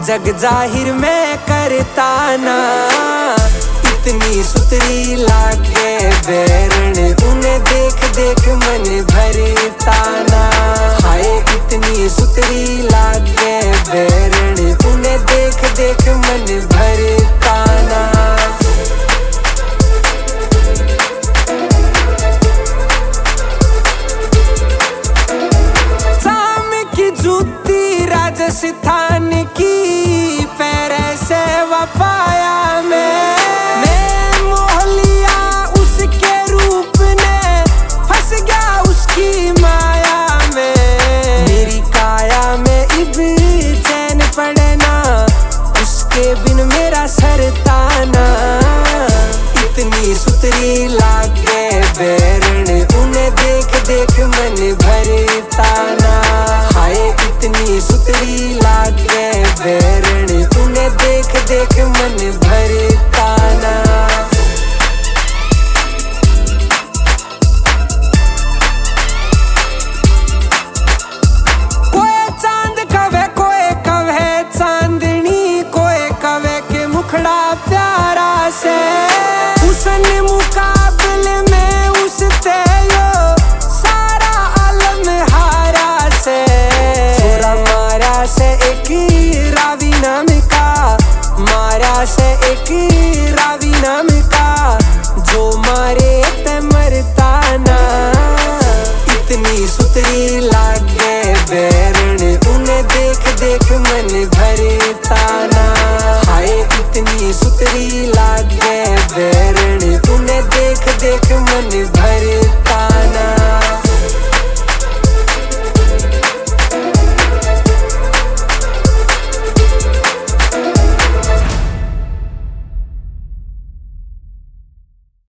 जग जाहिर मैं करता ना, इतनी सुतरी लागे बैरण उन्हें देख देख मन भरता ना। हाय इतनी सुतरी लागे बैरण उन्हें देख देख मन भरता ना। राजस्थान की पैर से वपाया मैं मोहलिया उसके रूप ने फंस गया उसकी माया में। मेरी काया में इब चैन पड़ना उसके बिन मेरा सरताना। इतनी सुतरी लागे बैरण उन्हें देख देख मन भरता ना। हाय इतनी सुतरी लागे बैरण उन्हें देख देख मन भरता ना। कोई चांद कवे कोई कवे चांदनी, कोई कवे के मुखड़ा प्यारा से। हुसन मुकाबले में उसते यो सारा आलम हारा से। छोरा मारा से एक रावी नाम का, मारा से एक रावी नाम का, जो मारे ते मरता ना। इतनी सुतरी लागे बैरण उन्हें देख देख मन भरता ना। हाय इतनी सुतरी लागे बैरण उन्हें देख देख मन भरता।